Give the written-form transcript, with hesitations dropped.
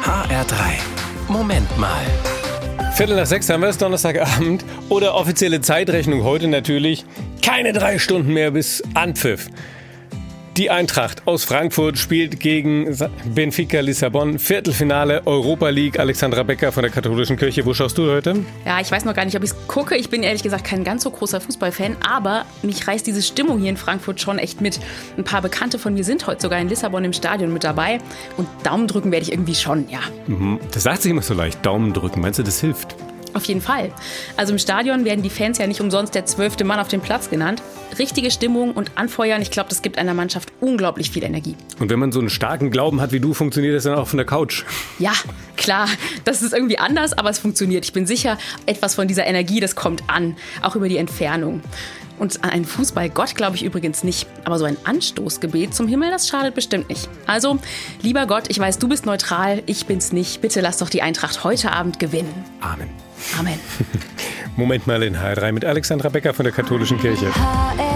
HR3. Moment mal. 5:45 haben wir es, Donnerstagabend. Oder offizielle Zeitrechnung heute natürlich. Keine 3 Stunden mehr bis Anpfiff. Die Eintracht aus Frankfurt spielt gegen Benfica Lissabon. Viertelfinale Europa League. Alexandra Becker von der Katholischen Kirche. Wo schaust du heute? Ja, ich weiß noch gar nicht, ob ich es gucke. Ich bin ehrlich gesagt kein ganz so großer Fußballfan. Aber mich reißt diese Stimmung hier in Frankfurt schon echt mit. Ein paar Bekannte von mir sind heute sogar in Lissabon im Stadion mit dabei. Und Daumen drücken werde ich irgendwie schon, ja. Das sagt sich immer so leicht. Daumen drücken. Meinst du, das hilft? Auf jeden Fall. Also im Stadion werden die Fans ja nicht umsonst der 12. Mann auf dem Platz genannt. Richtige Stimmung und Anfeuern, ich glaube, das gibt einer Mannschaft unglaublich viel Energie. Und wenn man so einen starken Glauben hat wie du, funktioniert das dann auch von der Couch? Ja, klar, das ist irgendwie anders, aber es funktioniert. Ich bin sicher, etwas von dieser Energie, das kommt an, auch über die Entfernung. Und an einen Fußballgott glaube ich übrigens nicht. Aber so ein Anstoßgebet zum Himmel, das schadet bestimmt nicht. Also, lieber Gott, ich weiß, du bist neutral, ich bin's nicht. Bitte lass doch die Eintracht heute Abend gewinnen. Amen. Amen. Moment mal in HR3 mit Alexandra Becker von der Katholischen Kirche.